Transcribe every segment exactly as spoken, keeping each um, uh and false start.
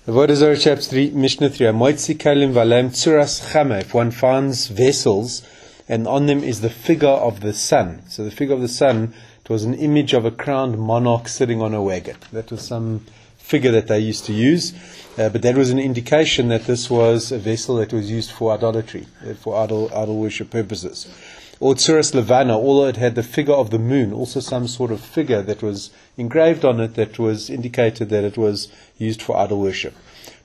Avodah Zarah chapter three, Mishnah three. Moitzi kalim valem tzuras chama. If one finds vessels and on them is the figure of the sun. So the figure of the sun, it was an image of a crowned monarch sitting on a wagon. That was some figure that they used to use. Uh, but that was an indication that this was a vessel that was used for idolatry, uh, for idol, idol worship purposes. Or tzuras levana, although it had the figure of the moon, also some sort of figure that was engraved on it that was indicated that it was used for idol worship.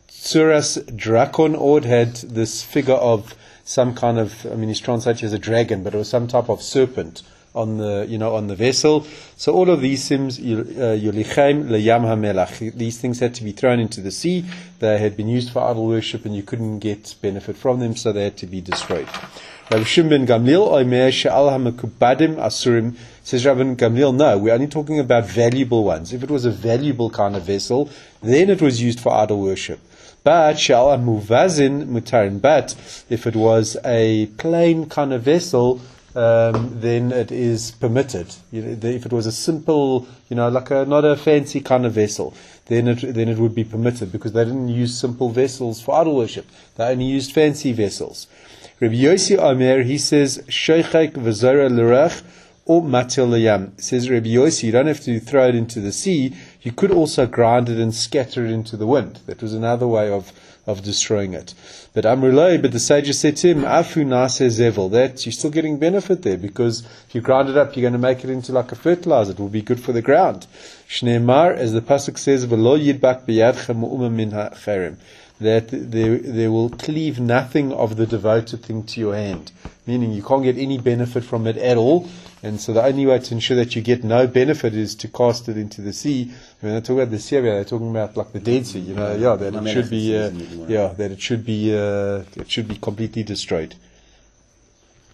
Tzuras drakon, or it had this figure of some kind of, I mean, it's translated as a dragon, but it was some type of serpent on the, you know, on the vessel. So all of these things, yulichem leyam hamelach, these things had to be thrown into the sea. They had been used for idol worship, and you couldn't get benefit from them, so they had to be destroyed. Rabbi Shimon ben Gamliel, omer she'al ha'mekubadim asurim, says Rabbi Gamliel, no, we're only talking about valuable ones. If it was a valuable kind of vessel, then it was used for idol worship. But she'al ha'muvazin mutarin, but if it was a plain kind of vessel, um, then it is permitted. You know, if it was a simple, you know, like a not a fancy kind of vessel, then it then it would be permitted, because they didn't use simple vessels for idol worship. They only used fancy vessels. Rabbi Yossi Omer, he says, Sheichek v'zora l'rach or matil l'yam. Says Rabbi Yossi, you don't have to throw it into the sea. You could also grind it and scatter it into the wind. That was another way of, of destroying it. But Amrullah, but the sages said to him, Afu nase zevel, that you're still getting benefit there, because if you grind it up, you're going to make it into like a fertilizer. It will be good for the ground. Shneimar, as the pasuk says, v'lo yidbak b'yadchem u'uma min ha'cherem, that there, there will cleave nothing of the devoted thing to your hand, meaning you can't get any benefit from it at all. And so the only way to ensure that you get no benefit is to cast it into the sea. When they talk about the sea, they're talking about like the Dead Sea, you know, yeah, that it should be, uh, yeah, that it should be, uh, it should be completely destroyed.